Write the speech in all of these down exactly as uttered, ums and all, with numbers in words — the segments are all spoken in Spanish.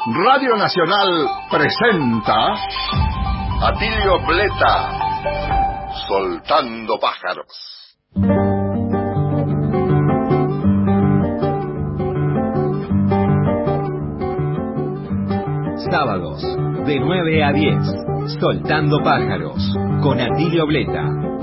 Radio Nacional presenta Atilio Bleta, Soltando Pájaros. Sábados, de nueve a diez, Soltando Pájaros, con Atilio Bleta.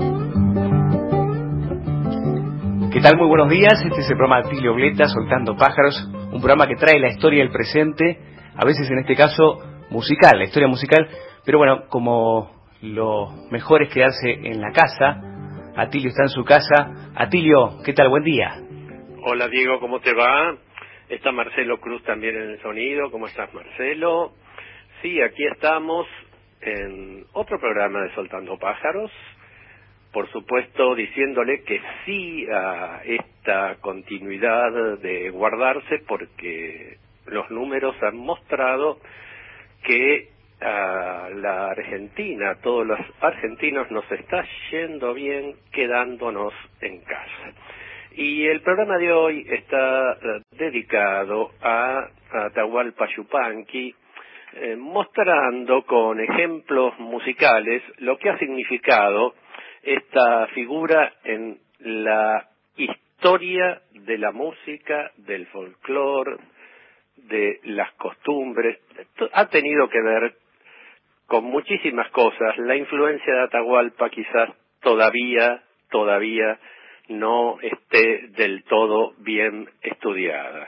¿Qué tal? Muy buenos días, este es el programa Atilio Bleta, Soltando Pájaros, un programa que trae la historia del presente, a veces en este caso musical, la historia musical, pero bueno, como lo mejor es quedarse en la casa, Atilio está en su casa. Atilio, ¿qué tal? Buen día. Hola Diego, ¿cómo te va? Está Marcelo Cruz también en el sonido. ¿Cómo estás, Marcelo? Sí, aquí estamos en otro programa de Soltando Pájaros, por supuesto diciéndole que sí a esta continuidad de guardarse, porque los números han mostrado que a la Argentina, a todos los argentinos nos está yendo bien quedándonos en casa. Y el programa de hoy está uh, dedicado a, a Atahualpa Yupanqui, eh, mostrando con ejemplos musicales lo que ha significado esta figura en la historia de la música, del folclore, de las costumbres. Ha tenido que ver con muchísimas cosas. La influencia de Atahualpa quizás todavía, todavía no esté del todo bien estudiada.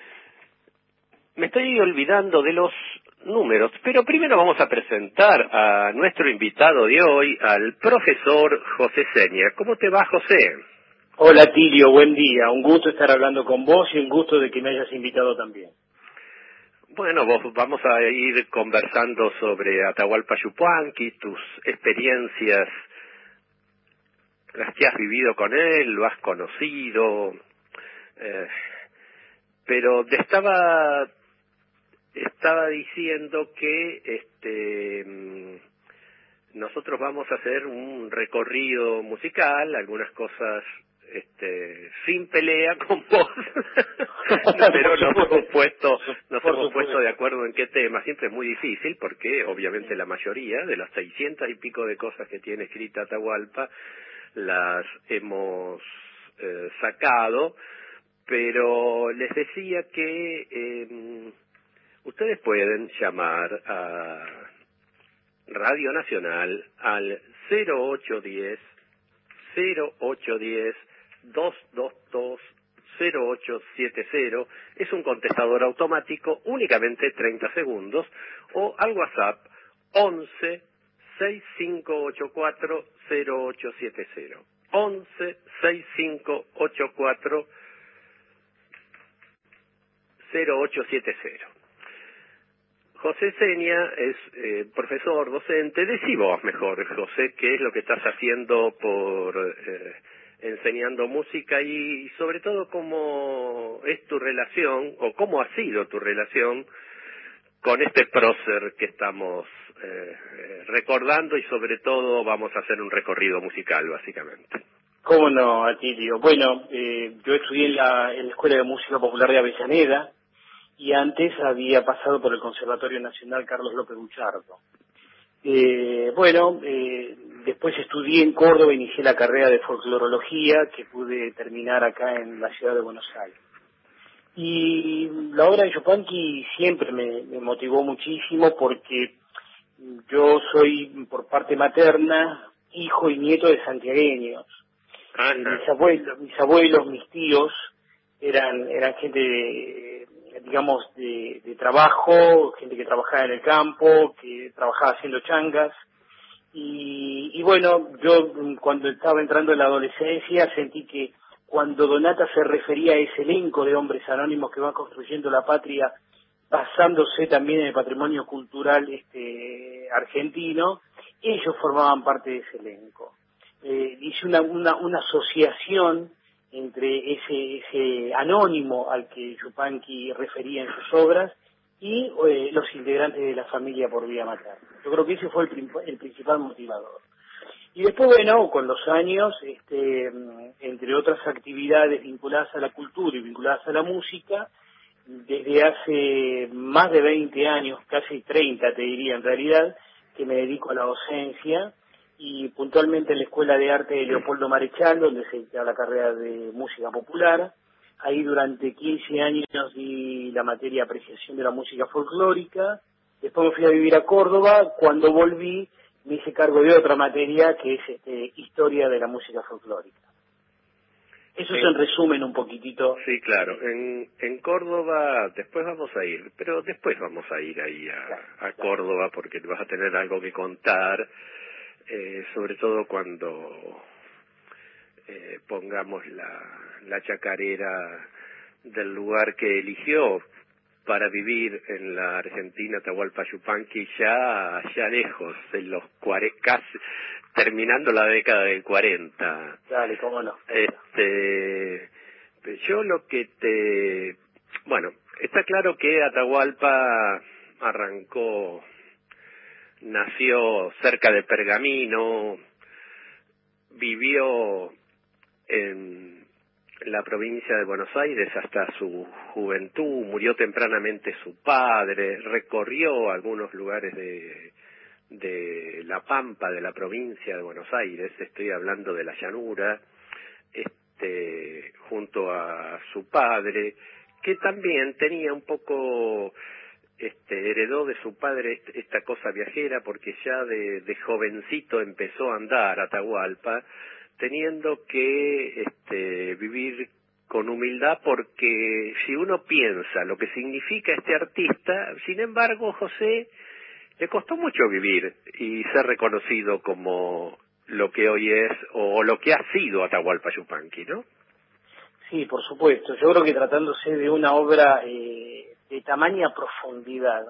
Me estoy olvidando de los números, pero primero vamos a presentar a nuestro invitado de hoy, al profesor José Seña. ¿Cómo te va, José? Hola, Tilio, buen día. Un gusto estar hablando con vos y un gusto de que me hayas invitado también. Bueno, vos vamos a ir conversando sobre Atahualpa Yupanqui, tus experiencias, las que has vivido con él, lo has conocido, eh, pero te estaba estaba diciendo que este nosotros vamos a hacer un recorrido musical, algunas cosas este sin pelea con vos, pero nos hemos puesto nos hemos puesto de acuerdo en qué tema. Siempre es muy difícil porque obviamente la mayoría de las seiscientas y pico de cosas que tiene escrita Atahualpa las hemos eh, sacado, pero les decía que eh, ustedes pueden llamar a Radio Nacional al cero ocho diez, cero ocho diez, dos dos dos, cero ocho siete cero. Es un contestador automático, únicamente treinta segundos, o al WhatsApp once seis cinco ocho cuatro cero ocho siete cero. once seis cinco ocho cuatro cero ocho siete cero. José Seña es eh, profesor, docente. Decí vos mejor, José, qué es lo que estás haciendo por eh, enseñando música y sobre todo cómo es tu relación o cómo ha sido tu relación con este prócer que estamos eh, recordando, y sobre todo vamos a hacer un recorrido musical, básicamente. ¿Cómo no, Atilio? Bueno, eh, yo estudié en la, en la Escuela de Música Popular de Avellaneda y antes había pasado por el Conservatorio Nacional Carlos López Buchardo. Eh, bueno, eh, después estudié en Córdoba, inicié la carrera de folclorología que pude terminar acá en la ciudad de Buenos Aires. Y la obra de Yupanqui siempre me, me motivó muchísimo porque yo soy, por parte materna, hijo y nieto de santiagueños. Eh, mis abuelos, mis abuelos, mis tíos eran eran gente de, digamos de, de trabajo, gente que trabajaba en el campo, que trabajaba haciendo changas. Y, y bueno, yo cuando estaba entrando en la adolescencia sentí que cuando Donata se refería a ese elenco de hombres anónimos que van construyendo la patria, basándose también en el patrimonio cultural este argentino, ellos formaban parte de ese elenco. Eh, hice una, una, una asociación entre ese, ese anónimo al que Yupanqui refería en sus obras y eh, los integrantes de la familia por vía materna. Yo creo que ese fue el, el principal motivador. Y después, bueno, con los años, este, entre otras actividades vinculadas a la cultura y vinculadas a la música, desde hace más de veinte años, casi treinta te diría en realidad, que me dedico a la docencia y puntualmente en la Escuela de Arte de Leopoldo Marechal, donde se da la carrera de música popular. Ahí durante quince años di la materia de apreciación de la música folclórica. Después me fui a vivir a Córdoba. Cuando volví me hice cargo de otra materia que es este, historia de la música folclórica. Eso Sí. es en resumen un poquitito. Sí, claro. En, en Córdoba después vamos a ir, pero después vamos a ir ahí a, Claro, a claro. Córdoba porque vas a tener algo que contar, eh, sobre todo cuando eh, pongamos la, la chacarera del lugar que eligió para vivir en la Argentina, Atahualpa Yupanqui, ya allá lejos, en los cuare, casi terminando la década del cuarenta. Dale, cómo no. Este, yo lo que te, bueno, está claro que Atahualpa arrancó, nació cerca de Pergamino, vivió en la provincia de Buenos Aires hasta su juventud, murió tempranamente su padre, recorrió algunos lugares de, de La Pampa, de la provincia de Buenos Aires, estoy hablando de la llanura, este, junto a su padre, que también tenía un poco, este, heredó de su padre esta cosa viajera, porque ya de, de jovencito empezó a andar a Atahualpa, teniendo que este, vivir con humildad, porque si uno piensa lo que significa este artista, sin embargo, José, le costó mucho vivir y ser reconocido como lo que hoy es, o lo que ha sido Atahualpa Yupanqui, ¿no? Sí, por supuesto. Yo creo que tratándose de una obra eh, de tamaña profundidad,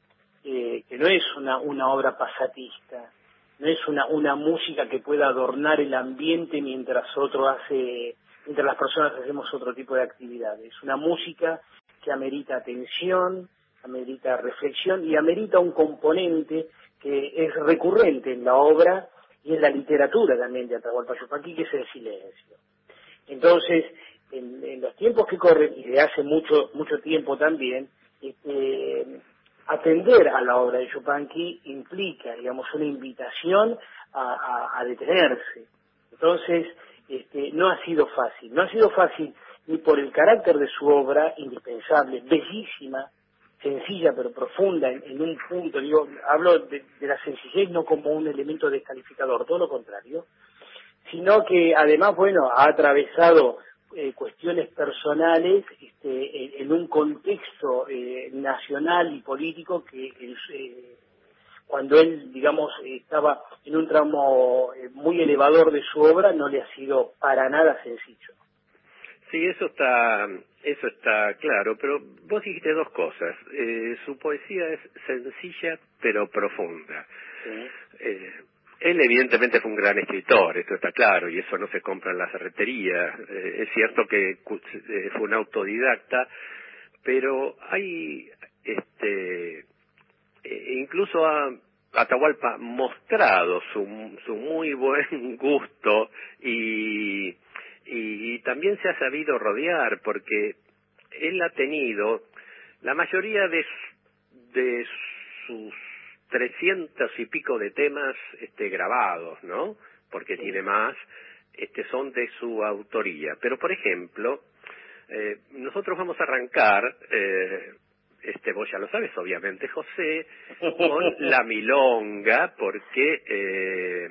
eh, que no es una, una obra pasatista, no es una, una música que pueda adornar el ambiente mientras otro hace, mientras las personas hacemos otro tipo de actividades. Es una música que amerita atención, amerita reflexión y amerita un componente que es recurrente en la obra y en la literatura también de Atahualpa Yupanqui, que es el silencio. Entonces, en, en los tiempos que corren, y de hace mucho mucho tiempo también, este, atender a la obra de Yupanqui implica, digamos, una invitación a, a, a detenerse. Entonces, este, no ha sido fácil. No ha sido fácil ni por el carácter de su obra, indispensable, bellísima, sencilla pero profunda en, en un punto. Digo, hablo de, de la sencillez no como un elemento descalificador, todo lo contrario, sino que además, bueno, ha atravesado eh, cuestiones personales este, en, en un contexto eh, nacional y político que eh, cuando él, digamos, estaba en un tramo eh, muy elevador de su obra, no le ha sido para nada sencillo. Sí, eso está, eso está claro, pero vos dijiste dos cosas. Eh, su poesía es sencilla pero profunda. Sí. Eh, Él evidentemente fue un gran escritor, esto está claro, y eso no se compra en la ferretería. Eh, es cierto que eh, fue un autodidacta, pero hay, este, eh, incluso ha Atahualpa mostrado su, su muy buen gusto y, y, y también se ha sabido rodear, porque él ha tenido la mayoría de, de sus trescientos y pico de temas este, grabados, ¿no? Porque sí. Tiene más, este, son de su autoría. Pero, por ejemplo, eh, nosotros vamos a arrancar, eh, este, vos ya lo sabes, obviamente, José, con la milonga, porque eh,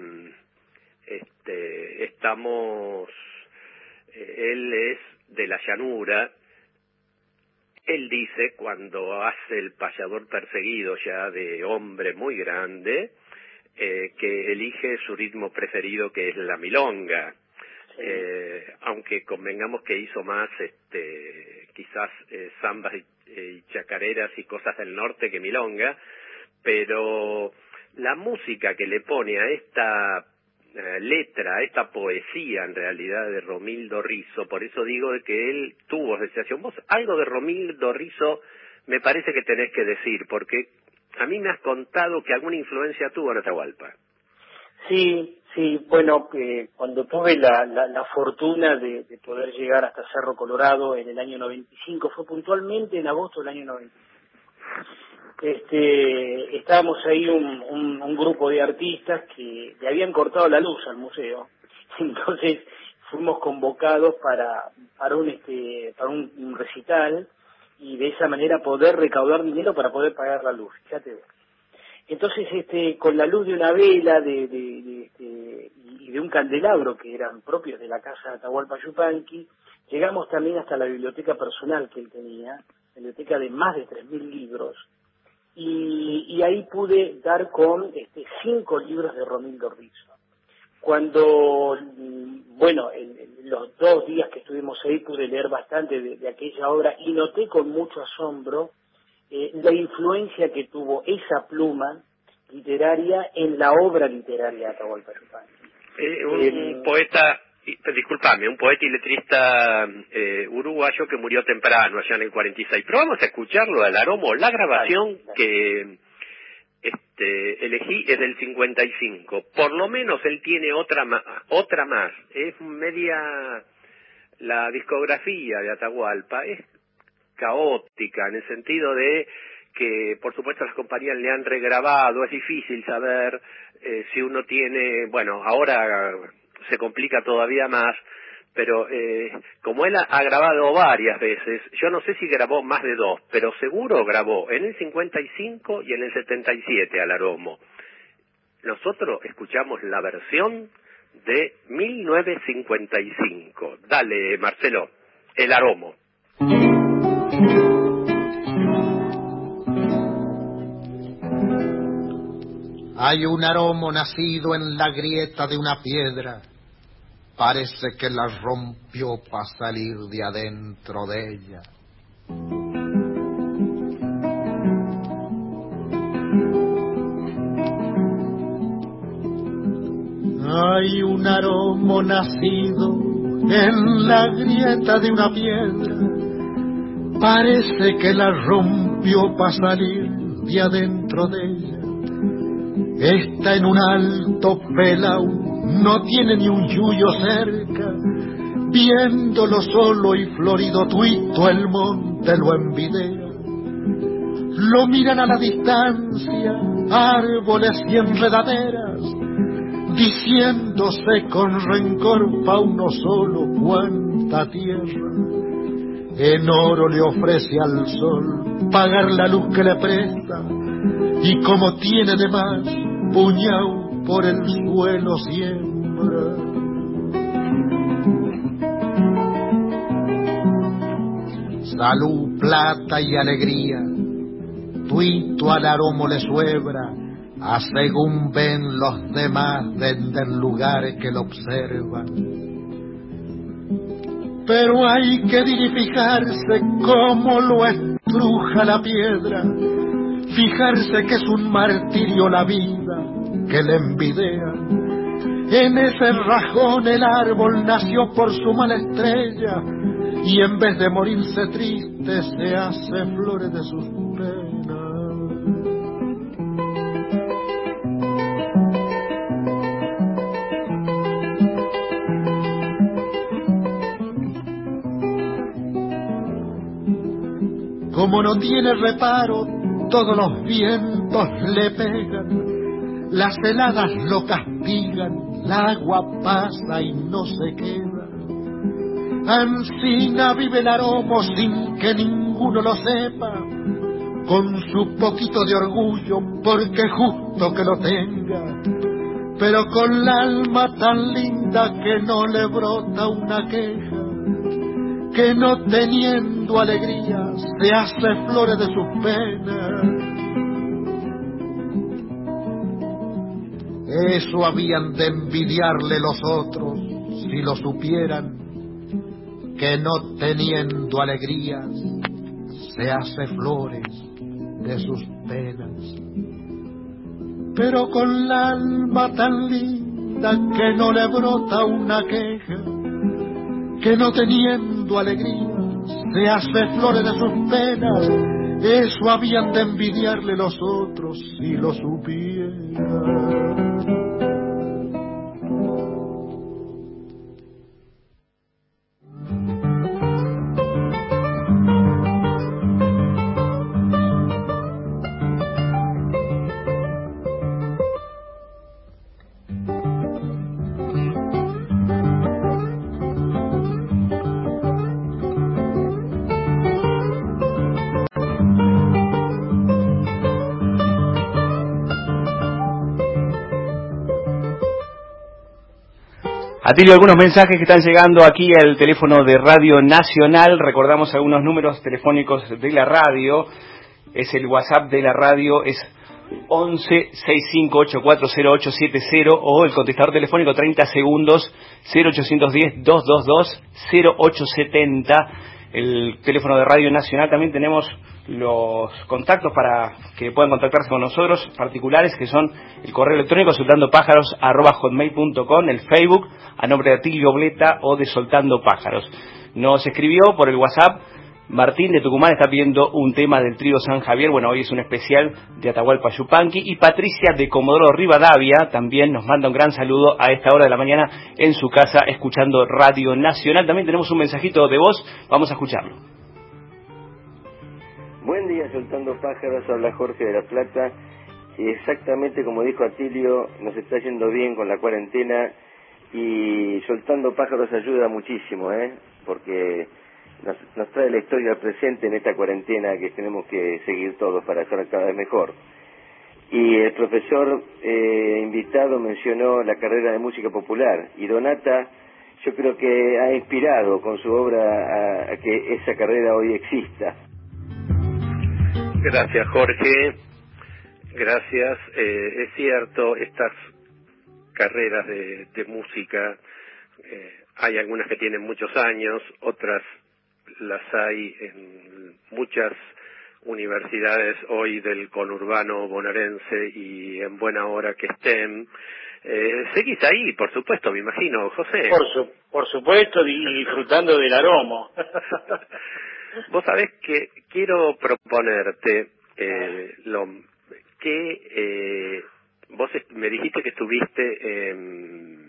este, estamos, eh, él es de la llanura. Él dice, cuando hace el payador perseguido ya de hombre muy grande, eh, que elige su ritmo preferido, que es la milonga. Sí. Eh, aunque convengamos que hizo más, este, quizás eh, zambas y, y chacareras y cosas del norte que milonga, pero la música que le pone a esta Uh, letra, esta poesía en realidad de Romildo Rizzo, por eso digo de que él tuvo asociación. Vos algo de Romildo Rizzo me parece que tenés que decir, porque a mí me has contado que alguna influencia tuvo en Atahualpa. Sí, sí, bueno, eh, cuando tuve la, la, la fortuna de, de poder llegar hasta Cerro Colorado en el año noventa y cinco, fue puntualmente en agosto del año noventa y cinco. Este, estábamos ahí un, un, un grupo de artistas que le habían cortado la luz al museo, entonces fuimos convocados para para un este para un, un recital y de esa manera poder recaudar dinero para poder pagar la luz, fíjate. Entonces, este, con la luz de una vela de, de, de, de, y de un candelabro que eran propios de la casa de Atahualpa Yupanqui, llegamos también hasta la biblioteca personal que él tenía, biblioteca de más de tres mil libros, y, y ahí pude dar con este, cinco libros de Romildo Rizzo. Cuando, bueno, en, en los dos días que estuvimos ahí pude leer bastante de, de aquella obra y noté con mucho asombro eh, la influencia que tuvo esa pluma literaria en la obra literaria de Atahualpa Yupanqui. Eh, un, Eh, un poeta, discúlpame, un poeta y letrista eh, uruguayo que murió temprano, allá en el cuarenta y seis. Pero vamos a escucharlo al Aromo. La grabación que este, elegí es del cincuenta y cinco. Por lo menos él tiene otra, ma otra más. Es media... La discografía de Atahualpa es caótica, en el sentido de que, por supuesto, las compañías le han regrabado. Es difícil saber eh, si uno tiene... Bueno, ahora se complica todavía más, pero eh, como él ha, ha grabado varias veces, yo no sé si grabó más de dos, pero seguro grabó en el cincuenta y cinco y en el setenta y siete al Aromo. Nosotros escuchamos la versión de mil novecientos cincuenta y cinco. Dale, Marcelo, el Aromo. Hay un aromo nacido en la grieta de una piedra, parece que la rompió para salir de adentro de ella. Hay un aromo nacido en la grieta de una piedra, parece que la rompió para salir de adentro de ella. Está en un alto pelau, no tiene ni un yuyo cerca, viéndolo solo y florido tuito el monte lo envidea. Lo miran a la distancia, árboles y enredaderas, diciéndose con rencor pa' uno solo cuánta tierra. En oro le ofrece al sol pagar la luz que le presta, y como tiene de más, puñao por el suelo siembra. Salud, plata y alegría, tuito al aromo le suebra, a según ven los demás desde el lugar que lo observan. Pero hay que fijarse cómo lo estruja la piedra, fijarse que es un martirio la vida que le envidea. En ese rajón el árbol nació por su mala estrella, y en vez de morirse triste se hace flores de sus penas. Como no tiene reparo, todos los vientos le pegan, las heladas lo castigan, el agua pasa y no se queda. Ansina vive el aromo sin que ninguno lo sepa, con su poquito de orgullo, porque justo que lo tenga, pero con la alma tan linda que no le brota una queja, que no teniendo alegría se hace flores de sus penas. Eso habían de envidiarle los otros si lo supieran, que no teniendo alegrías se hace flores de sus penas. Pero con la alma tan linda que no le brota una queja, que no teniendo alegría se hace flores de sus penas, eso habían de envidiarle los otros si lo supieran. Atilio, algunos mensajes que están llegando aquí al teléfono de Radio Nacional. Recordamos algunos números telefónicos de la radio. Es el WhatsApp de la radio, es once sesenta y cinco ochenta y cuatro cero ocho setenta, o el contestador telefónico treinta segundos cero ochocientos diez doscientos veintidós cero ocho setenta. El teléfono de Radio Nacional. También tenemos los contactos para que puedan contactarse con nosotros, particulares, que son el correo electrónico soltando pájaros arroba hotmail punto com, el Facebook a nombre de Atilio Bleta o de Soltando Pájaros. Nos escribió por el WhatsApp Martín de Tucumán, está pidiendo un tema del trío San Javier. Bueno, hoy es un especial de Atahualpa Yupanqui. Y Patricia de Comodoro Rivadavia también nos manda un gran saludo a esta hora de la mañana en su casa escuchando Radio Nacional. También tenemos un mensajito de voz, vamos a escucharlo. Buen día, Soltando Pájaros, habla Jorge de La Plata. Y exactamente como dijo Atilio, nos está yendo bien con la cuarentena y Soltando Pájaros ayuda muchísimo, ¿eh? Porque nos, nos trae la historia al presente en esta cuarentena que tenemos que seguir todos para estar cada vez mejor. Y el profesor eh, invitado mencionó la carrera de música popular y Donata, yo creo que ha inspirado con su obra a, a que esa carrera hoy exista. Gracias, Jorge. Gracias. Eh, es cierto, estas carreras de, de música, eh, hay algunas que tienen muchos años, otras las hay en muchas universidades hoy del conurbano bonaerense y en buena hora que estén. Eh, seguís ahí, por supuesto, me imagino, José. Por, su, por supuesto, y disfrutando del aroma. Vos sabés que quiero proponerte eh, lo que eh, vos me dijiste que estuviste en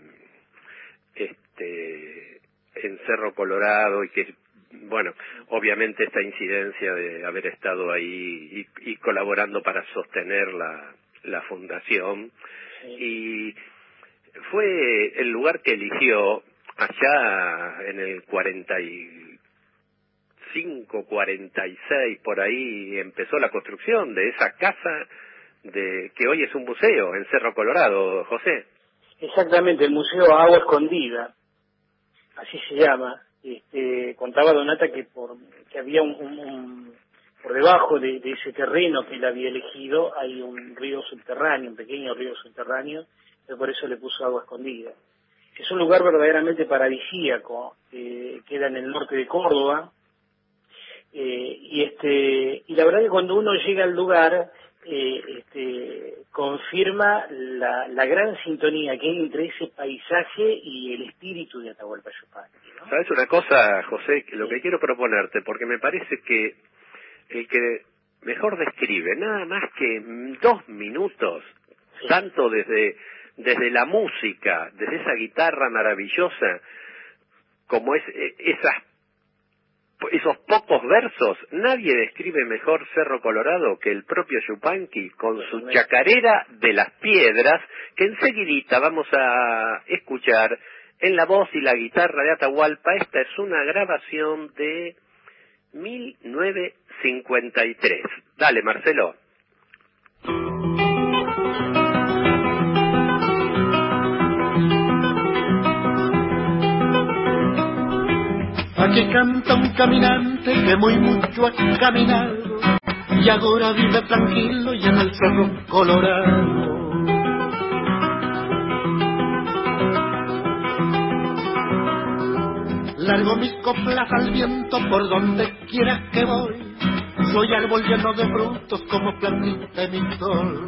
este en Cerro Colorado y que bueno, obviamente esta incidencia de haber estado ahí y, y colaborando para sostener la, la fundación, sí. Y fue el lugar que eligió allá en el cuarenta y cinco, cuarenta y seis, por ahí empezó la construcción de esa casa de que hoy es un museo en Cerro Colorado, José. Exactamente, el Museo Agua Escondida, así se llama. Este, contaba Donata que por que había un, un, un por debajo de, de ese terreno que él había elegido hay un río subterráneo, un pequeño río subterráneo, y por eso le puso Agua Escondida. Es un lugar verdaderamente paradisíaco, eh, queda en el norte de Córdoba, eh, y este y la verdad que cuando uno llega al lugar eh, este, confirma la, la gran sintonía que hay entre ese paisaje y el espíritu de Atahualpa Yupanqui, ¿no? ¿Sabes una cosa, José? Lo que quiero proponerte, porque me parece que el que mejor describe, nada más que en dos minutos, sí. Tanto desde desde la música, desde esa guitarra maravillosa, como es esas esos pocos versos, nadie describe mejor Cerro Colorado que el propio Yupanqui con su chacarera de las piedras, que enseguidita vamos a escuchar en la voz y la guitarra de Atahualpa. Esta es una grabación de mil novecientos cincuenta y tres. Dale, Marcelo. Aquí canta un caminante que muy mucho ha caminado y ahora vive tranquilo y en el Cerro Colorado. Largo mis coplas al viento por donde quiera que voy, soy árbol lleno de frutos como plantita de mi sol.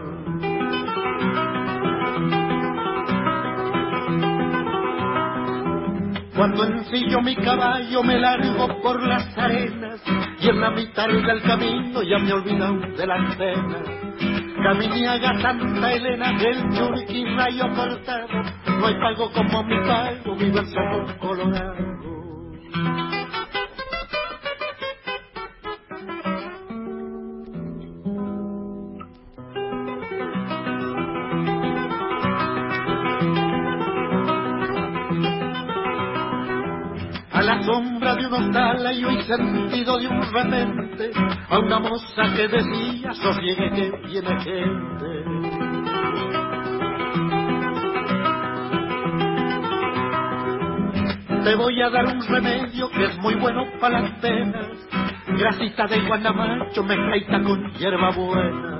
Cuando ensillo mi caballo me largo por las arenas y en la mitad del camino ya me he olvidado de las penas. Caminiaga Santa Elena del Churiquí rayo cortado, no hay pago como mi pago, viva el Cerro Colorado. A la sombra de unos talas yo he sentido de un repente a una moza que decía sosiegue que viene gente. te voy a dar un remedio que es muy bueno para las penas. Grasita de guanamacho mezcladita con hierba buena.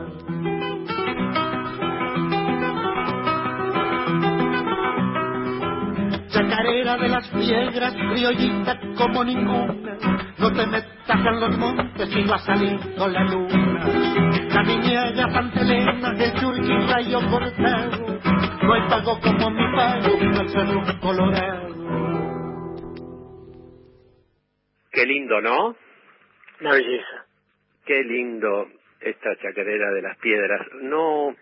Chacarera de las piedras, criollita como ninguna. No te metas en los montes si no ha salido la luna. Caminiega, Santa Elena, el Churquita y yo cortado. No hay pago como mi pago, vino el Cerro Colorado. Qué lindo, ¿no? Una belleza. Qué lindo esta chacarera de las piedras. No,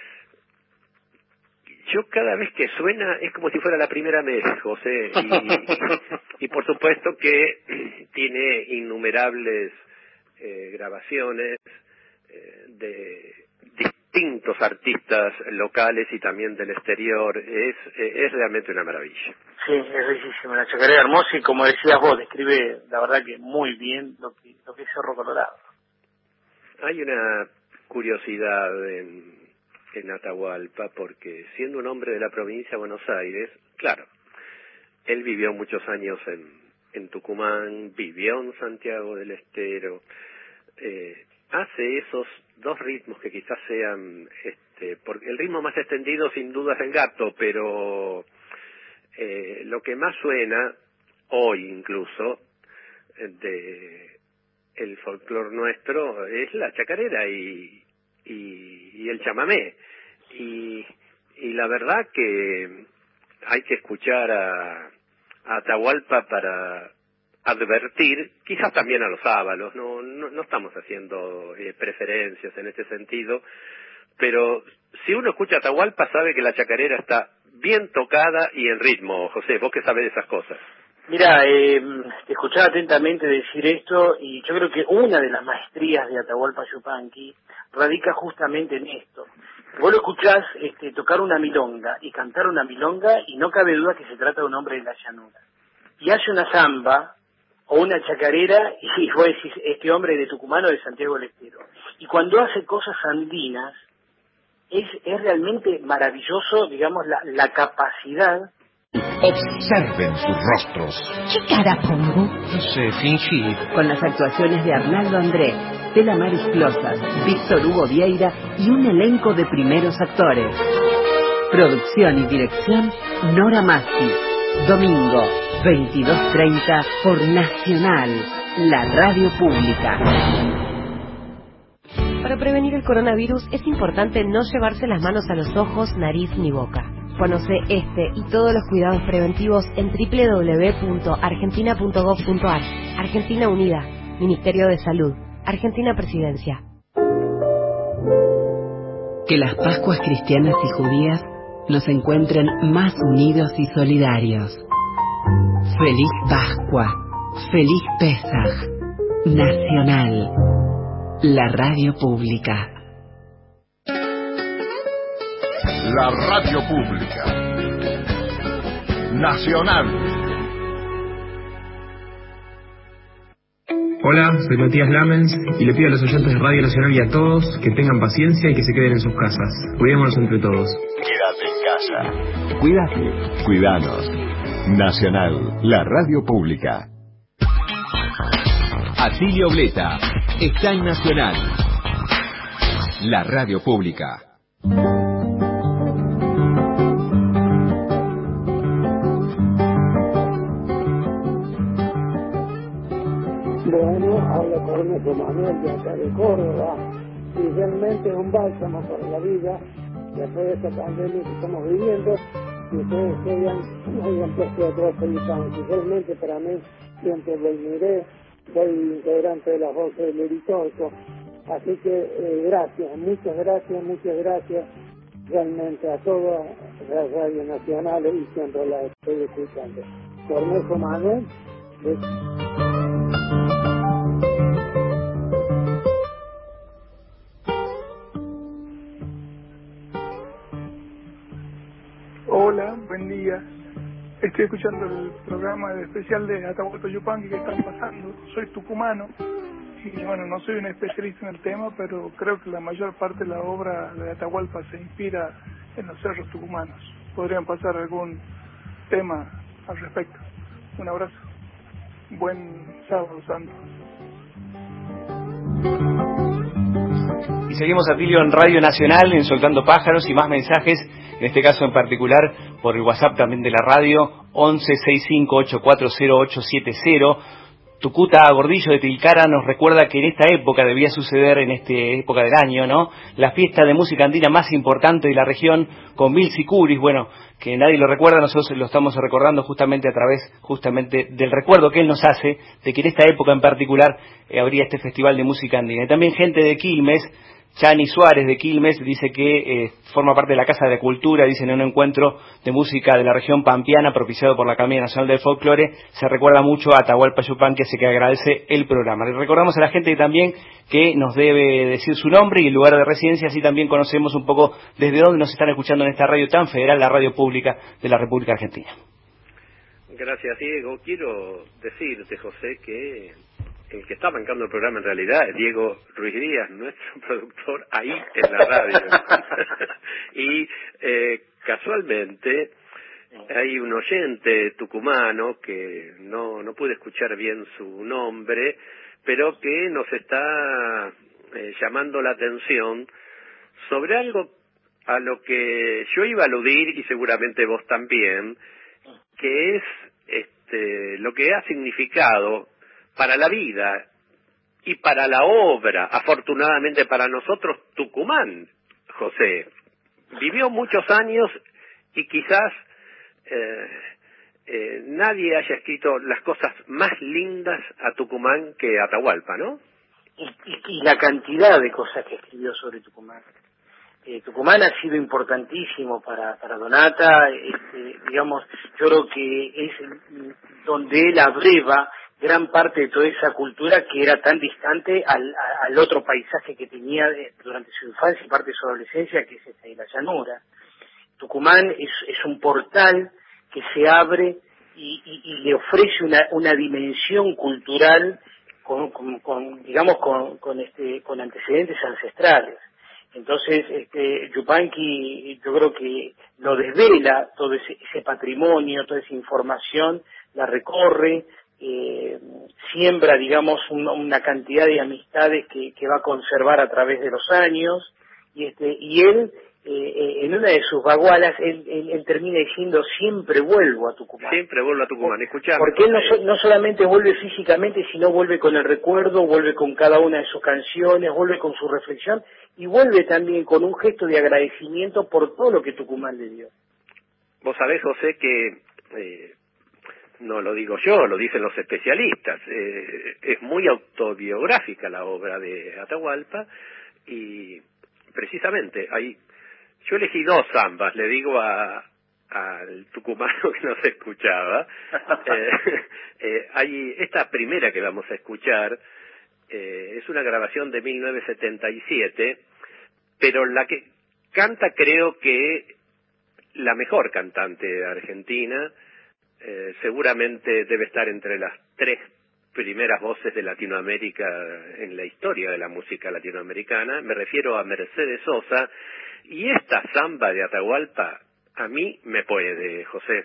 yo cada vez que suena es como si fuera la primera vez, José. Y, y por supuesto que tiene innumerables eh, grabaciones eh, de distintos artistas locales y también del exterior. Es, eh, es realmente una maravilla. Sí, es bellísima, la chacarera hermosa, y como decías vos, describe la verdad que muy bien lo que, lo que es Cerro Colorado. Hay una curiosidad en, en Atahualpa, porque siendo un hombre de la provincia de Buenos Aires, claro, él vivió muchos años en, en Tucumán, vivió en Santiago del Estero, eh, hace esos dos ritmos que quizás sean, este, porque el ritmo más extendido sin duda es el gato, pero eh, lo que más suena hoy incluso de el folclore nuestro es la chacarera y, y, y el chamamé, y, y la verdad que hay que escuchar a, a Atahualpa para advertir, quizás también a los ábalos, no, no, no estamos haciendo eh, preferencias en este sentido, pero si uno escucha a Atahualpa sabe que la chacarera está bien tocada y en ritmo. José, vos que sabés de esas cosas. Mira, eh, te escuchaba atentamente decir esto, y yo creo que una de las maestrías de Atahualpa Yupanqui radica justamente en esto. Vos lo escuchás este, tocar una milonga y cantar una milonga, y no cabe duda que se trata de un hombre de la llanura. Y hace una samba o una chacarera, y vos decís, este hombre de Tucumán o de Santiago del Estero. Y cuando hace cosas andinas, es, es realmente maravilloso, digamos, la, la capacidad. Observen sus rostros. ¿Qué cara pongo? No sé, fingir. Con las actuaciones de Arnaldo André, Tela Maris Closas, Víctor Hugo Vieira y un elenco de primeros actores. Producción y dirección, Nora Masti. Domingo, veintidós treinta, por Nacional, la radio pública. Para prevenir el coronavirus es importante no llevarse las manos a los ojos, nariz ni boca. Conoce este y todos los cuidados preventivos en doble u doble u doble u punto argentina punto gov punto ar. Argentina Unida, Ministerio de Salud, Argentina Presidencia. Que las Pascuas cristianas y judías nos encuentren más unidos y solidarios. Feliz Pascua, feliz Pesaj, Nacional, la radio pública. La radio pública. Nacional. Hola, soy Matías Lamens y le pido a los oyentes de Radio Nacional y a todos que tengan paciencia y que se queden en sus casas. Cuidémonos entre todos. Quédate en casa. Cuídate, cuidanos. Nacional, la radio pública. Atilio Bleta está en Nacional, la radio pública. Bueno, habla Cornejo Manuel de acá de Córdoba, y realmente es un bálsamo para la vida después de esta pandemia que estamos viviendo, y ustedes que hayan, hayan puesto atrás el y realmente para mí siempre lo miré, soy integrante de las voces del Eritorco, así que eh, gracias, muchas gracias, muchas gracias realmente a todas las radios nacionales, y siempre las estoy escuchando. Cornejo Manuel de... Hola, buen día. Estoy escuchando el programa especial de Atahualpa Yupanqui que están pasando. Soy tucumano y bueno, no soy un especialista en el tema, pero creo que la mayor parte de la obra de Atahualpa se inspira en los cerros tucumanos. Podrían pasar algún tema al respecto. Un abrazo. Buen sábado santo. Y seguimos, Atilio, en Radio Nacional, en Soltando Pájaros, y más mensajes, en este caso en particular por el WhatsApp también de la radio, once sesenta y cinco ochenta y cuatro cero ocho setenta. Tucuta Gordillo de Tilcara nos recuerda que en esta época debía suceder, en esta época del año, ¿no?, la fiesta de música andina más importante de la región, con mil sicuris. Bueno, que nadie lo recuerda, nosotros lo estamos recordando justamente a través justamente del recuerdo que él nos hace de que en esta época en particular eh, habría este festival de música andina. Y también gente de Quilmes, Chani Suárez de Quilmes, dice que eh, forma parte de la Casa de la Cultura, dice, en un encuentro de música de la región pampeana propiciado por la Academia Nacional del Folclore, se recuerda mucho a Atahualpa Yupanqui, así que agradece el programa. Le recordamos a la gente también que nos debe decir su nombre y el lugar de residencia, así también conocemos un poco desde dónde nos están escuchando en esta radio tan federal, la radio pública de la República Argentina. Gracias, Diego. Quiero decirte, José, que el que está bancando el programa en realidad es Diego Ruiz Díaz, nuestro productor ahí en la radio. y eh, casualmente hay un oyente tucumano que no, no pude escuchar bien su nombre, pero que nos está eh, llamando la atención sobre algo a lo que yo iba a aludir, y seguramente vos también, que es este lo que ha significado para la vida y para la obra, afortunadamente para nosotros, Tucumán. José vivió muchos años y quizás eh, eh, nadie haya escrito las cosas más lindas a Tucumán que Atahualpa, ¿no? Y, y, y la cantidad de cosas que escribió sobre Tucumán. Eh, Tucumán ha sido importantísimo para, para Donata, este, digamos, yo creo que es donde él abreva gran parte de toda esa cultura que era tan distante al, al otro paisaje que tenía durante su infancia y parte de su adolescencia, que es esta de la llanura. Tucumán es, es un portal que se abre y, y, y le ofrece una, una dimensión cultural con, con, con digamos, con, con, este, con antecedentes ancestrales. Entonces, este, Yupanqui, yo creo que lo desvela, todo ese, ese patrimonio, toda esa información, la recorre, eh, siembra, digamos, un, una cantidad de amistades que, que va a conservar a través de los años, y este, y él, eh, en una de sus bagualas, él, él, él termina diciendo, siempre vuelvo a Tucumán. Siempre vuelvo a Tucumán, escuchame. Porque él no, so, no solamente vuelve físicamente, sino vuelve con el recuerdo, vuelve con cada una de sus canciones, vuelve con su reflexión, y vuelve también con un gesto de agradecimiento por todo lo que Tucumán le dio. Vos sabés, José, que eh, no lo digo yo, lo dicen los especialistas, eh, es muy autobiográfica la obra de Atahualpa, y precisamente hay, yo elegí dos zambas, le digo a al tucumano que no se escuchaba, eh, eh, hay esta primera que vamos a escuchar, eh, es una grabación de mil novecientos setenta y siete, pero la que canta, creo que la mejor cantante de Argentina, eh, seguramente debe estar entre las tres primeras voces de Latinoamérica en la historia de la música latinoamericana, me refiero a Mercedes Sosa, y esta samba de Atahualpa a mí me puede, José.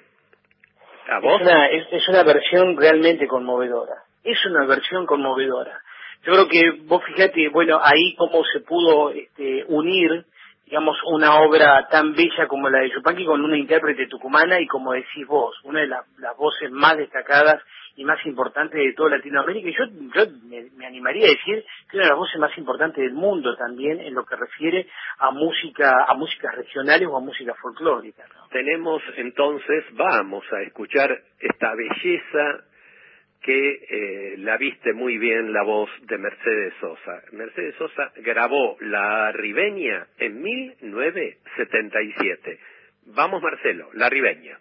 ¿A vos? Es una, es, es una versión realmente conmovedora, es una versión conmovedora. Yo creo que vos fíjate, bueno, ahí cómo se pudo este, unir, digamos, una obra tan bella como la de Yupanqui con una intérprete tucumana y, como decís vos, una de la, las voces más destacadas y más importantes de toda Latinoamérica, y yo, yo me, me animaría a decir que una de las voces más importantes del mundo también en lo que refiere a música, a músicas regionales o a música folclórica, ¿no? Tenemos entonces, vamos a escuchar esta belleza que eh, la viste muy bien la voz de Mercedes Sosa. Mercedes Sosa grabó La Ribeña en mil novecientos setenta y siete. Vamos, Marcelo, La Ribeña.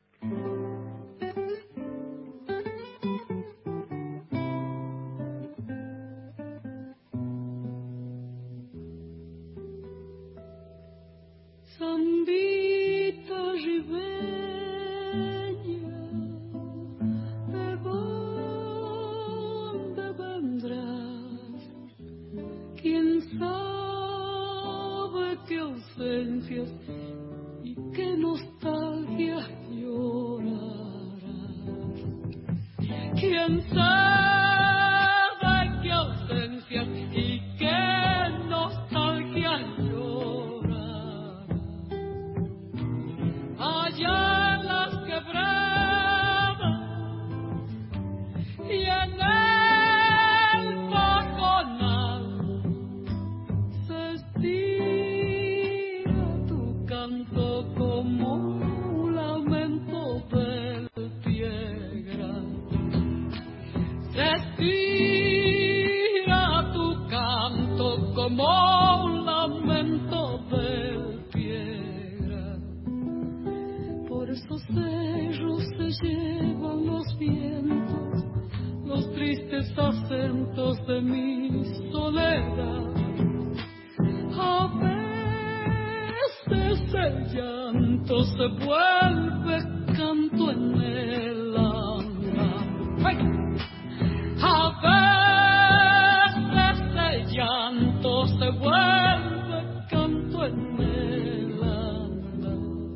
Zambita ribeña, ¿de dónde vendrás? ¿Quién sabe qué ausencias y qué nostalgias lloras? llanto se vuelve canto en el alma. ¡Ay! A veces el llanto se vuelve canto en el alma.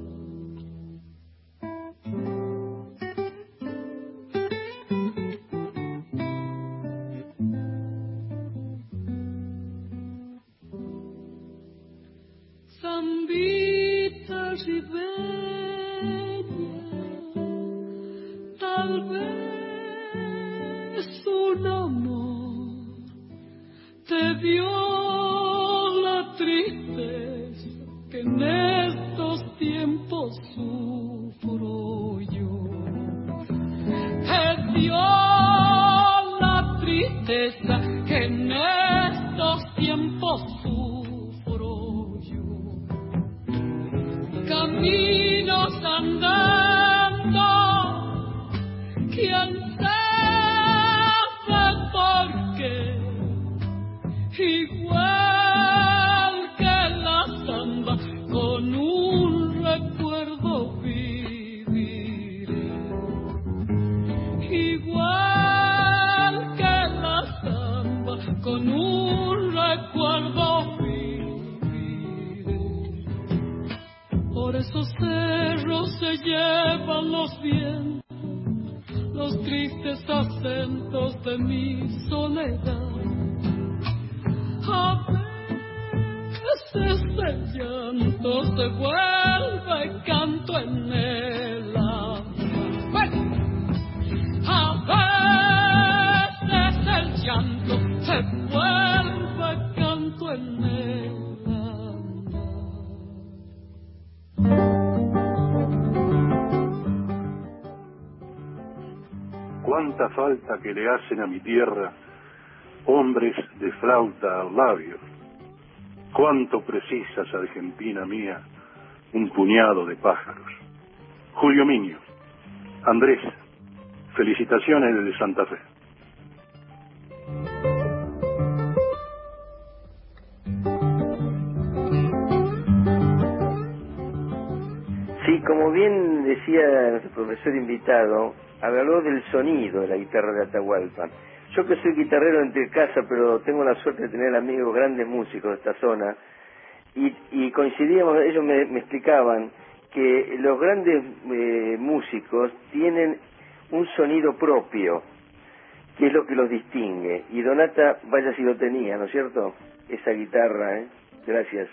Zambita ribeña, tal vez un amor te dio la tristeza que en estos tiempos sufro yo. Te dio la tristeza que en estos tiempos sufro yo. Caminos andando, quién sabe por qué, igual que la samba, con un recuerdo viviré. Igual que la samba, con un recuerdo viviré. Por esos cerros se llevan los vientos, los tristes acentos de mi soledad. A veces el llanto se vuelve canto en el alma. A veces el llanto se vuelve canto en el alma. Cuánta falta que le hacen a mi tierra hombres de flauta al labio. Cuánto precisas, Argentina mía, un puñado de pájaros. Julio Miño. Andrés, felicitaciones desde Santa Fe. Sí, como bien decía nuestro profesor invitado, habló del sonido de la guitarra de Atahualpa. Yo que soy guitarrero entre casa, pero tengo la suerte de tener amigos grandes músicos de esta zona, y, y coincidíamos, ellos me, me explicaban que los grandes eh, músicos tienen un sonido propio, que es lo que los distingue, y Donata, vaya si lo tenía, ¿no es cierto? Esa guitarra, ¿eh? Gracias.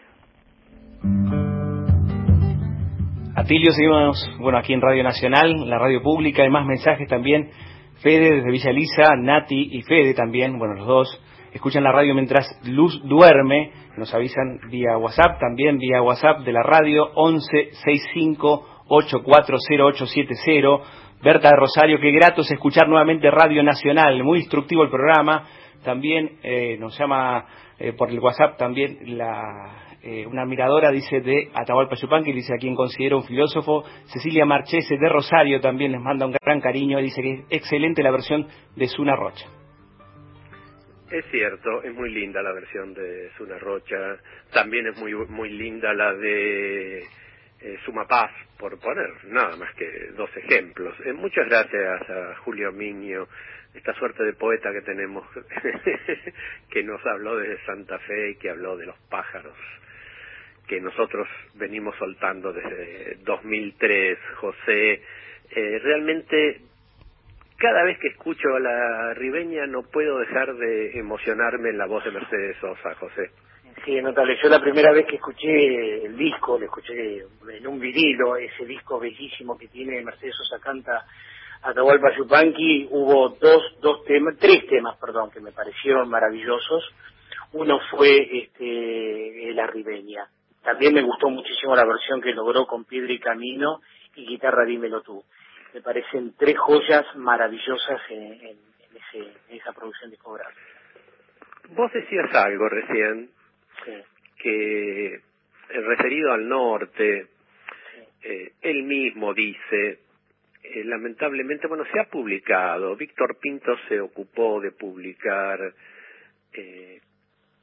Atilio, seguimos, bueno, aquí en Radio Nacional, la radio pública, hay más mensajes también. Fede desde Villa Elisa, Nati y Fede también, bueno, los dos escuchan la radio mientras Luz duerme, nos avisan vía WhatsApp, también vía WhatsApp de la radio, once sesenta y cinco ochenta y cuatro cero ocho siete cero. Berta de Rosario, qué grato es escuchar nuevamente Radio Nacional, muy instructivo el programa. También eh, nos llama eh, por el WhatsApp también la... Eh, una admiradora, dice, de Atahualpa Yupanqui, dice, a quien considero un filósofo. Cecilia Marchese de Rosario también les manda un gran cariño, dice que es excelente la versión de Zuna Rocha. Es cierto, es muy linda la versión de Zuna Rocha, también es muy muy linda la de eh, Sumapaz, por poner nada más que dos ejemplos. Eh, muchas gracias a Julio Miño, esta suerte de poeta que tenemos, que nos habló de Santa Fe y que habló de los pájaros, que nosotros venimos soltando desde dos mil tres, José. Eh, realmente, cada vez que escucho a la ribeña no puedo dejar de emocionarme en la voz de Mercedes Sosa, José. Sí, notable. Yo la primera vez que escuché el disco, lo escuché en un vinilo, ese disco bellísimo que tiene Mercedes Sosa canta Atahualpa Yupanqui, hubo dos, dos temas, tres temas, perdón, que me parecieron maravillosos. Uno fue este, La Ribeña. También me gustó muchísimo la versión que logró con Piedra y Camino y Guitarra Dímelo Tú. Me parecen tres joyas maravillosas en, en, en, ese, en esa producción discográfica. Vos decías algo recién, sí. que eh, referido al norte, sí. eh, él mismo dice, eh, lamentablemente, bueno, se ha publicado, Víctor Pinto se ocupó de publicar eh,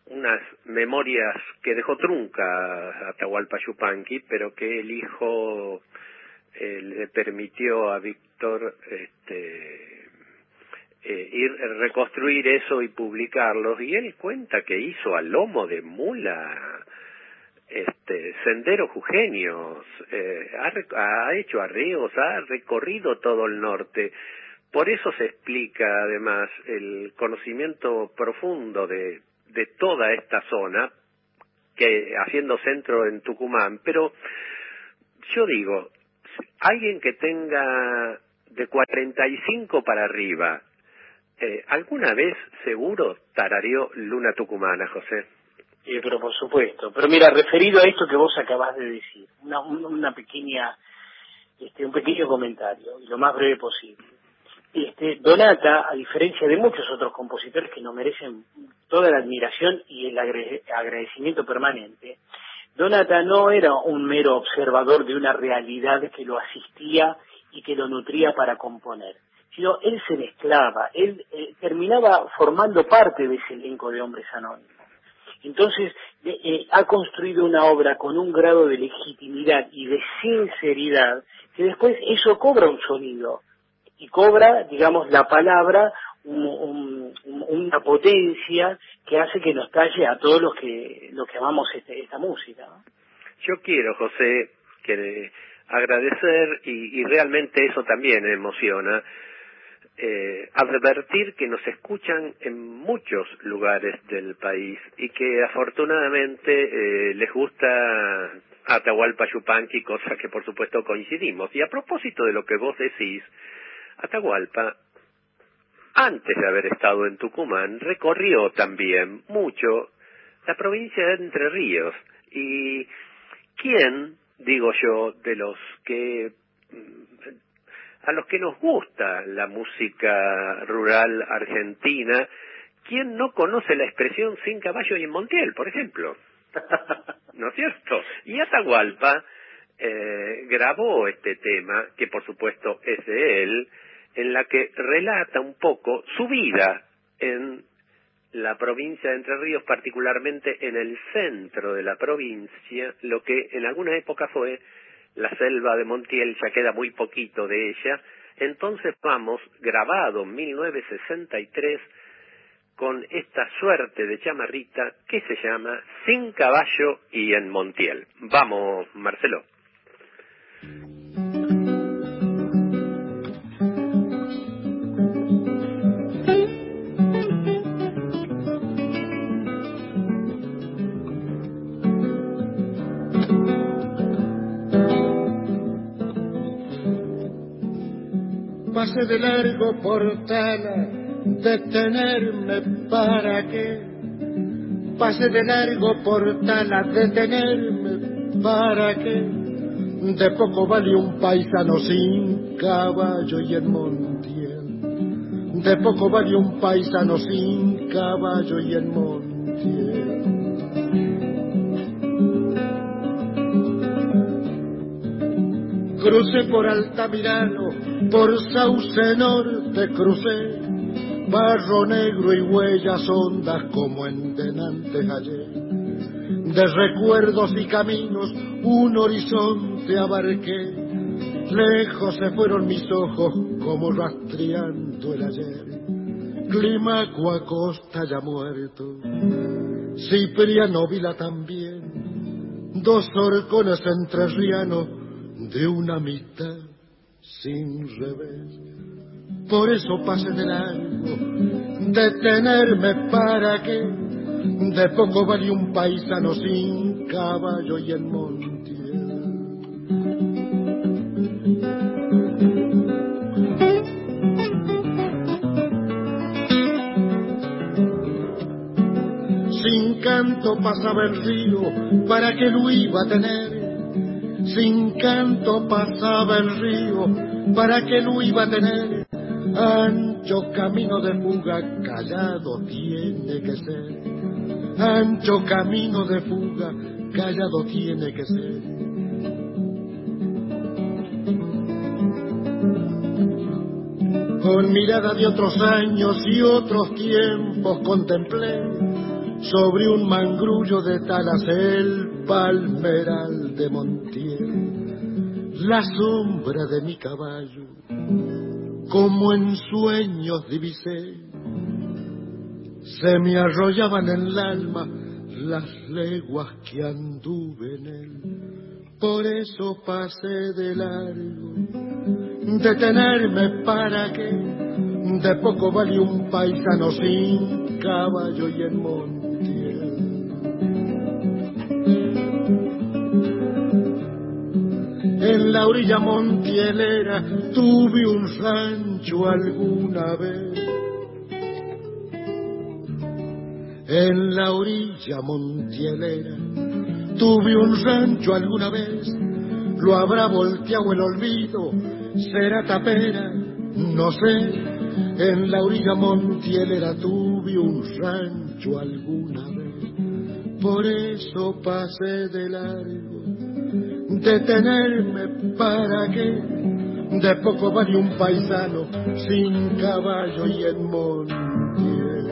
unas memorias que dejó trunca Atahualpa Yupanqui, pero que el hijo eh, le permitió a Víctor este, eh, ir reconstruir eso y publicarlos, y él cuenta que hizo a lomo de mula este senderos jujeños, eh, ha, ha hecho arreos, ha recorrido todo el norte. Por eso se explica además el conocimiento profundo de, de toda esta zona, que haciendo centro en Tucumán. Pero yo digo, alguien que tenga de cuarenta y cinco para arriba, eh, ¿alguna vez seguro tarareó Luna Tucumana, José? Eh, pero por supuesto. Pero mira, referido a esto que vos acabás de decir, una, una pequeña, este, un pequeño comentario, y lo más breve posible. Este, Donata, a diferencia de muchos otros compositores que nos merecen toda la admiración y el agre- agradecimiento permanente, Donata no era un mero observador de una realidad que lo asistía y que lo nutría para componer, sino él se mezclaba, él eh, terminaba formando parte de ese elenco de hombres anónimos. Entonces, eh, ha construido una obra con un grado de legitimidad y de sinceridad que después eso cobra un sonido y cobra, digamos, la palabra un, un, una potencia que hace que nos talle a todos los que los que amamos este, esta música, ¿no? Yo quiero, José, que agradecer, y, y realmente eso también me emociona, Eh, advertir que nos escuchan en muchos lugares del país y que afortunadamente eh, les gusta Atahualpa Yupanqui, cosa que por supuesto coincidimos. Y a propósito de lo que vos decís, Atahualpa, antes de haber estado en Tucumán, recorrió también mucho la provincia de Entre Ríos. Y ¿quién, digo yo, de los que a los que nos gusta la música rural argentina, ¿quién no conoce la expresión sin caballo y en Montiel, por ejemplo? ¿No es cierto? Y Atahualpa eh, grabó este tema, que por supuesto es de él, en la que relata un poco su vida en la provincia de Entre Ríos, particularmente en el centro de la provincia, lo que en alguna época fue la selva de Montiel, ya queda muy poquito de ella. Entonces vamos, grabado en mil novecientos sesenta y tres, con esta suerte de chamarrita que se llama Sin Caballo y en Montiel. Vamos, Marcelo. Pase de largo Portala, detenerme para qué. Pase de largo Portala, detenerme para qué. De poco vale un paisano sin caballo y en Montiel. De poco vale un paisano sin caballo y en Montiel. Crucé por Altamirano, por Sauce Norte crucé, barro negro y huellas hondas como en denantes ayer. De recuerdos y caminos un horizonte abarqué, lejos se fueron mis ojos como rastreando el ayer. Climaco a costa ya muerto, Cipriano Vila también, dos horcones entrerrianos de una mitad sin revés. Por eso pasé de largo, detenerme para qué. De poco vale un paisano sin caballo y en Montiel. Sin canto pasaba el río, ¿para qué lo iba a tener? Sin canto pasaba el río, ¿para qué lo iba a tener? Ancho camino de fuga, callado tiene que ser. Ancho camino de fuga, callado tiene que ser. Con mirada de otros años y otros tiempos contemplé sobre un mangrullo de talas el palmeral de Montiel, la sombra de mi caballo, como en sueños divisé, se me arrollaban en el alma las leguas que anduve en él. Por eso pasé de largo, detenerme para que de poco vale un paisano sin caballo y en Montiel. En la orilla montielera tuve un rancho alguna vez. En la orilla montielera tuve un rancho alguna vez. Lo habrá volteado el olvido, será tapera, no sé. En la orilla montielera tuve un rancho alguna vez. Por eso pasé de largo, detenerme para que de poco vale un paisano sin caballo y en Montiel.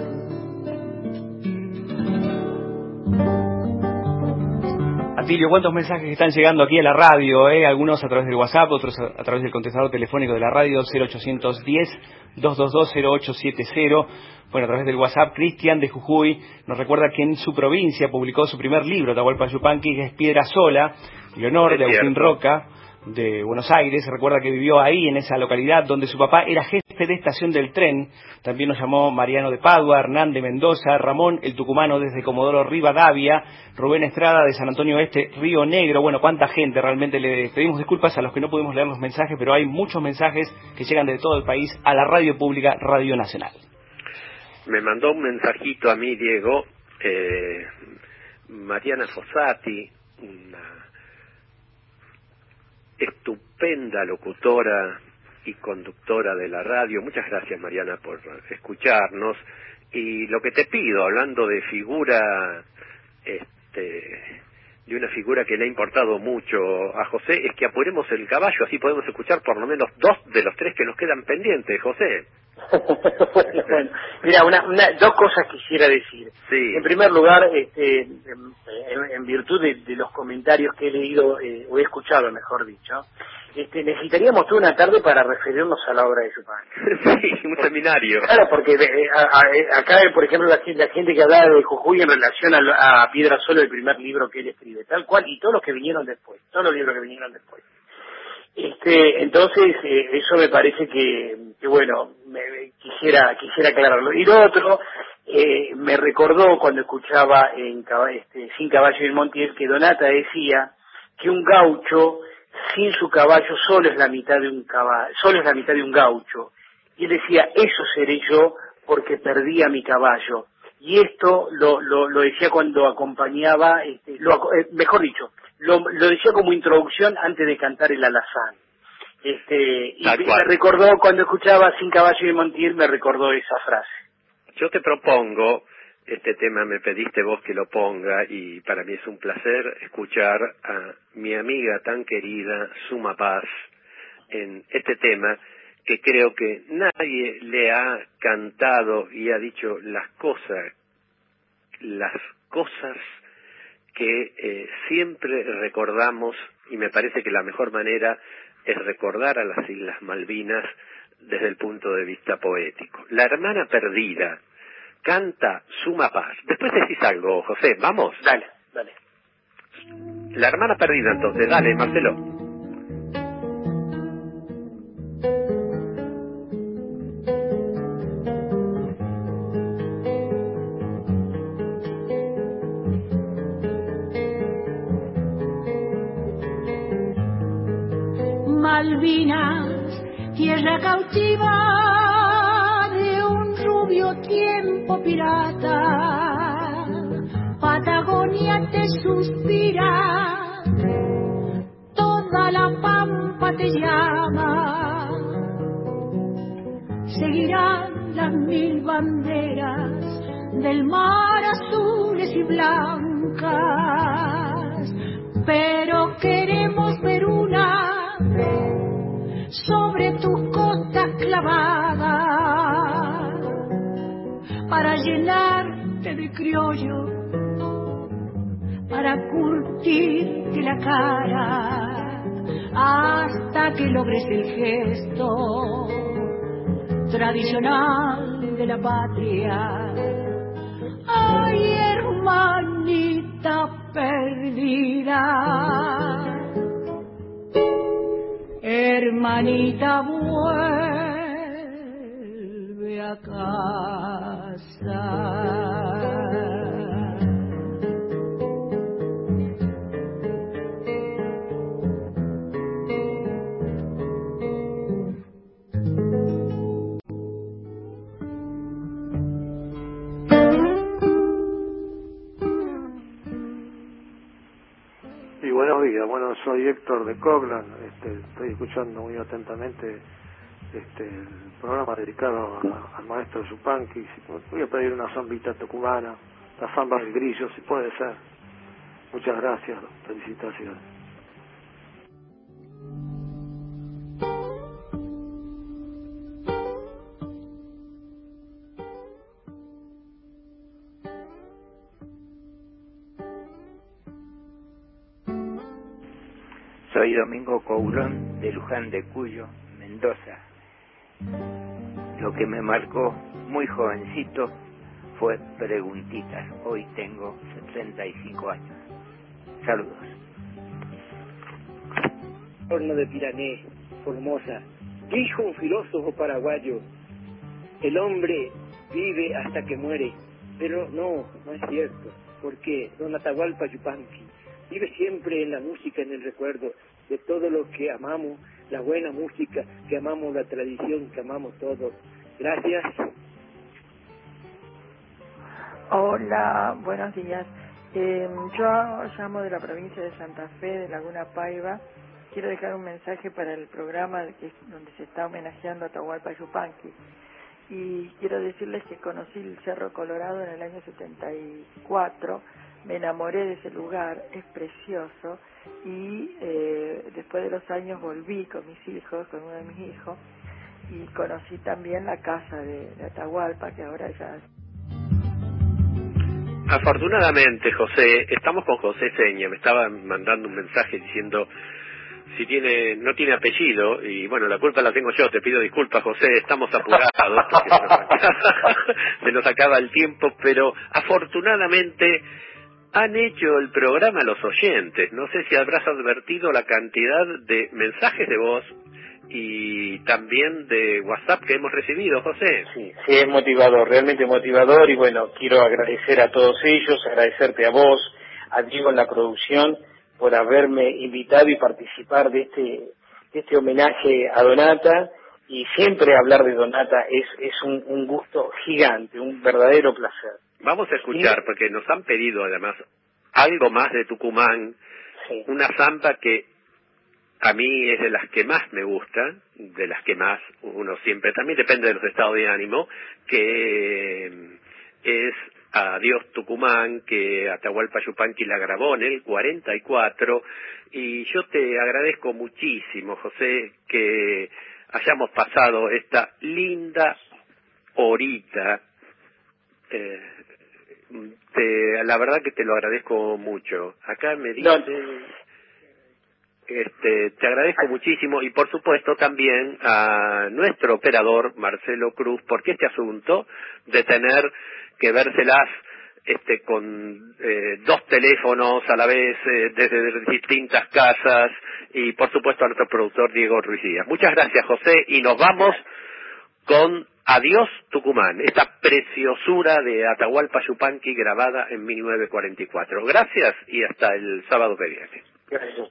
Atilio, ¿cuántos mensajes están llegando aquí a la radio? Eh? Algunos a través del WhatsApp, otros a, a través del contestador telefónico de la radio cero ochocientos diez, doscientos veintidós, cero ocho setenta. Bueno, a través del WhatsApp, Cristian de Jujuy nos recuerda que en su provincia publicó su primer libro, Atahualpa Yupanqui, que es Piedra Sola. Leonor de Agustín Roca, de Buenos Aires, recuerda que vivió ahí, en esa localidad, donde su papá era jefe de estación del tren. También nos llamó Mariano de Padua, Hernán de Mendoza, Ramón el tucumano desde Comodoro Rivadavia, Rubén Estrada de San Antonio Oeste, Río Negro. Bueno, cuánta gente, realmente le pedimos disculpas a los que no pudimos leer los mensajes, pero hay muchos mensajes que llegan de todo el país a la radio pública, Radio Nacional. Me mandó un mensajito a mí, Diego, eh, Mariana Fossati, una estupenda locutora y conductora de la radio. Muchas gracias, Mariana, por escucharnos. Y lo que te pido, hablando de figura, este, de una figura que le ha importado mucho a José, es que apuremos el caballo, así podemos escuchar por lo menos dos de los tres que nos quedan pendientes, José. bueno, bueno, mira, una, una, dos cosas quisiera decir. Sí. En primer lugar, este, en, en, en virtud de, de los comentarios que he leído, eh, o he escuchado, mejor dicho, este, necesitaríamos toda una tarde para referirnos a la obra de Yupanqui. Sí, un seminario. Claro, porque eh, a, a, acá, por ejemplo, la, la gente que hablaba de Jujuy en relación a, a Piedra Sola, el primer libro que él escribe, tal cual, y todos los que vinieron después, todos los libros que vinieron después. Este, entonces, eh, eso me parece que, que bueno, me, me quisiera quisiera aclararlo. Y lo otro, eh, me recordó cuando escuchaba en este, Sin Caballo y en Montiel, que Donata decía que un gaucho sin su caballo solo es la mitad de un caballo, solo es la mitad de un gaucho. Y él decía, eso seré yo porque perdí a mi caballo. Y esto lo, lo, lo decía cuando acompañaba, este, lo, eh, mejor dicho, Lo, lo decía como introducción antes de cantar el alazán. Este, y me recordó, cuando escuchaba Sin Caballo y Montiel, me recordó esa frase. Yo te propongo, este tema me pediste vos que lo ponga, y para mí es un placer escuchar a mi amiga tan querida, Suma Paz, en este tema, que creo que nadie le ha cantado y ha dicho las cosas, las cosas que eh, siempre recordamos, y me parece que la mejor manera es recordar a las Islas Malvinas desde el punto de vista poético. La hermana perdida, canta Suma Paz. Después decís algo, José, ¿vamos? Dale, dale. La hermana perdida, entonces, dale, Marcelo. Malvinas, tierra cautiva de un rubio tiempo pirata, Patagonia te suspira, toda la pampa te llama, seguirán las mil banderas del mar azules y blancas, pero queremos ver una sobre tus costas clavadas para llenarte de criollo para curtirte la cara hasta que logres el gesto tradicional de la patria. Ay, hermanita perdida, hermanita vuelve a casa. Buenos días, bueno, soy Héctor de Coglan, este, estoy escuchando muy atentamente este, el programa dedicado a, al maestro Yupanqui. Voy a pedir una zambita tucumana, la zamba del grillo, si puede ser. Muchas gracias, felicitaciones. Soy Domingo Coulón, de Luján de Cuyo, Mendoza. Lo que me marcó muy jovencito fue Preguntitas. Hoy tengo setenta y cinco años. Saludos. Horno de Pirané, Formosa. Dijo un filósofo paraguayo: el hombre vive hasta que muere. Pero no, no es cierto, porque don Atahualpa Yupanqui vive siempre en la música, en el recuerdo de todo lo que amamos, la buena música, que amamos la tradición, que amamos todo. Gracias. Hola, buenos días. Eh, yo llamo de la provincia de Santa Fe, de Laguna Paiva. Quiero dejar un mensaje para el programa que, donde se está homenajeando a Atahualpa Yupanqui. Y quiero decirles que conocí el Cerro Colorado en el año setenta y cuatro. Me enamoré de ese lugar, es precioso, y eh, después de los años volví con mis hijos, con uno de mis hijos, y conocí también la casa de, de Atahualpa, que ahora ya... Afortunadamente, José, estamos con José Seña, me estaba mandando un mensaje diciendo si tiene no tiene apellido, y bueno, la culpa la tengo yo, te pido disculpas, José, estamos apurados porque se nos acaba, se nos acaba el tiempo, pero afortunadamente han hecho el programa los oyentes. No sé si habrás advertido la cantidad de mensajes de voz y también de WhatsApp que hemos recibido, José. Sí, sí, es motivador, realmente motivador, y bueno, quiero agradecer a todos ellos, agradecerte a vos, a Diego en la producción, por haberme invitado y participar de este, de este homenaje a Donata, y siempre hablar de Donata es, es un, un gusto gigante, un verdadero placer. Vamos a escuchar, ¿sí? Porque nos han pedido además algo más de Tucumán, sí. Una samba que a mí es de las que más me gusta, de las que más uno siempre, también depende de los estados de ánimo, que es Adiós Tucumán, que Atahualpa Yupanqui la grabó en el cuarenta y cuatro, y yo te agradezco muchísimo, José, que hayamos pasado esta linda horita. Eh, te, la verdad que te lo agradezco mucho. Acá me dice, este, te agradezco muchísimo, y por supuesto también a nuestro operador Marcelo Cruz, porque este asunto de tener que vérselas este con eh, dos teléfonos a la vez eh, desde distintas casas, y por supuesto a nuestro productor Diego Ruiz Díaz. Muchas gracias, José, y nos vamos con Adiós Tucumán, esta preciosura de Atahualpa Yupanqui grabada en mil novecientos cuarenta y cuatro. Gracias y hasta el sábado que viene. Gracias.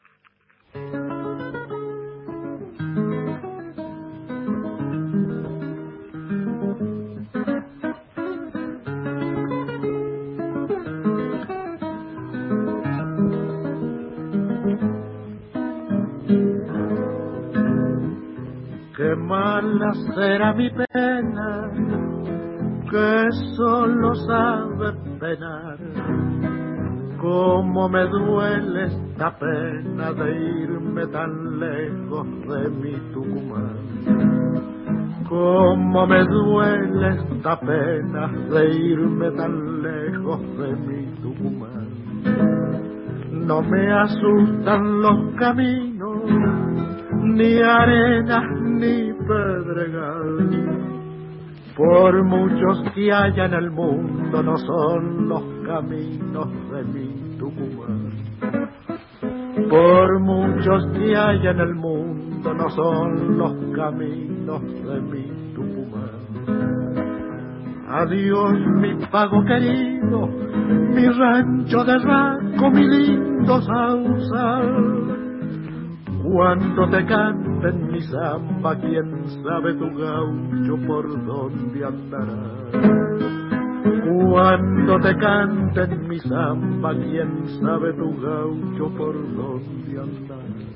Qué mala será mi pena, que solo sabe penar. Cómo me duele esta pena de irme tan lejos de mi Tucumán. Cómo me duele esta pena de irme tan lejos de mi Tucumán. No me asustan los caminos, ni arenas ni pedregal. Por muchos que haya en el mundo, no son los caminos de mi Tucumán. Por muchos que haya en el mundo, no son los caminos de mi Tucumán. Adiós mi pago querido, mi rancho de Raco, mi lindo sausal. Cuando te canten mi samba, quién sabe tu gaucho por dónde andará. Cuando te canten mi samba, quién sabe tu gaucho por dónde andará.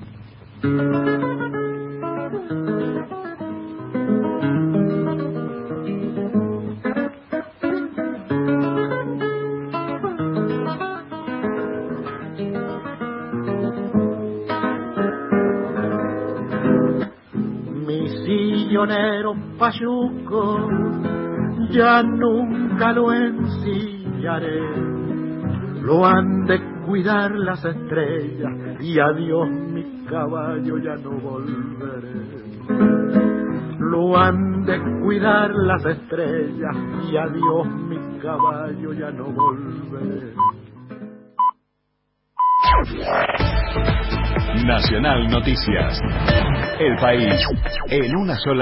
Sillonero payuco, ya nunca lo ensillaré. Lo han de cuidar las estrellas y adiós mi caballo, ya no volveré. Lo han de cuidar las estrellas y adiós mi caballo, ya no volveré. Nacional Noticias. El país en una sola